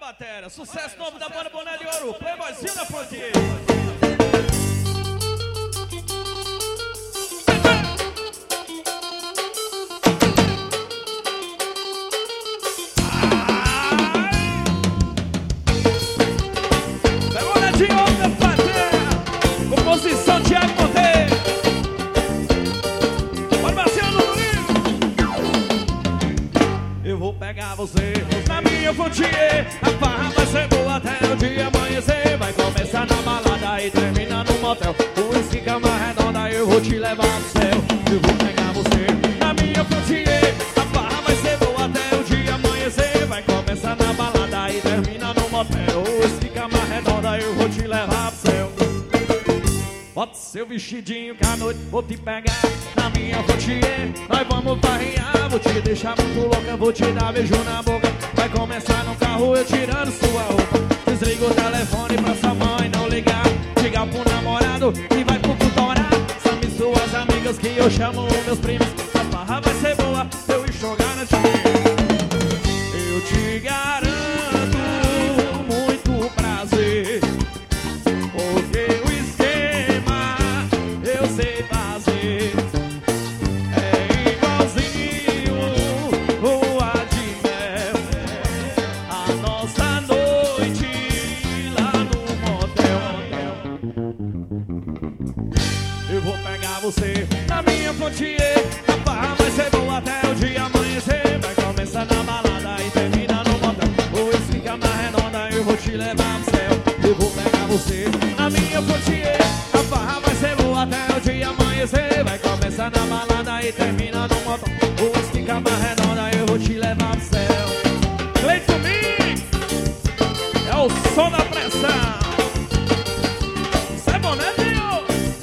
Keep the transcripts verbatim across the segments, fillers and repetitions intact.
batera, sucesso novo da banda Boné de Ouro, Playboyzinho da Frontier. Boné de Ouro da batera, composição Thiago Monteiro. Formação do Rio. Eu vou pegar você na minha Frontier. A farra vai ser boa até o dia amanhecer. Vai começar na balada e termina no motel. Com esse cama redonda eu vou te levar pro céu. Eu vou pegar você na minha Frontier. A farra vai ser boa até o dia amanhecer. Vai começar na balada e termina no motel. Com esse cama redonda eu vou te levar pro céu. Bota seu vestidinho que à noite vou te pegar na minha Frontier. Nós vamos farrear, vou te deixar muito louca, vou te dar beijo na boca. Vai começar no carro eu tirando sua roupa. Desliga o telefone pra sua mãe não ligar. Liga pro namorado e vai pro tutorar. Chame suas amigas que eu chamo meus primos. A farra vai ser boa, eu enxogar na tia. Eu te garanto muito prazer, porque o esquema eu sei fazer. É igualzinho lua de mel, a nossa noite lá no motel. Eu vou pegar você na minha Frontier. A farra vai ser boa até o dia amanhecer. Vai começar na balada e termina no motel. Ou eu fica na redonda, eu vou te levar pro céu. Eu vou pegar você na minha Frontier. A farra vai ser boa até o dia amanhecer. Vai começar na balada e termina no motel. Ou eu fica na redonda, eu vou te levar pro céu. Cleito Mix é o som da pressão. Isso é boné, Deus.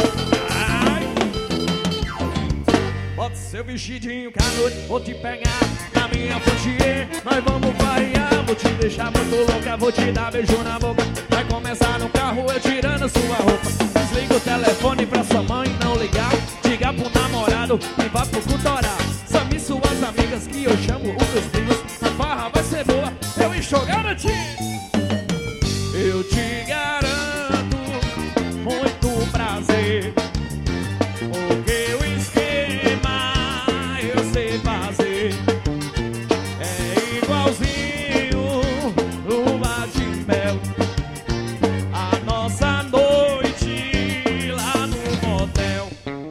Bota seu vestidinho que à noite vou te pegar na minha Frontier. Nós vamos variar, vou te deixar muito louca, vou te dar beijo na boca. Vai começar no carro eu tirando sua roupa. Desliga o telefone pra sua mãe não ligar. Diga pro namorado e vá pro tutorar. Chame suas amigas que eu chamo os meus primos. A farra vai ser boa, eu enxogar a ti. Eu te garanto muito prazer, porque o esquema eu sei fazer. É igualzinho lua de mel, a nossa noite lá no motel.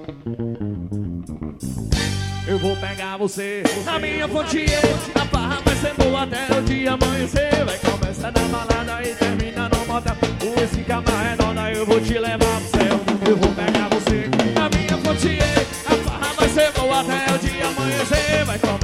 Eu vou pegar você na minha Frontier. A farra vai ser boa até o dia amanhecer. Vai começar na balada e termina no motel. Com esse cama redonda eu vou te levar pro céu. Eu vou pegar você na minha Frontier. A farra vai ser boa até o dia amanhecer. Vai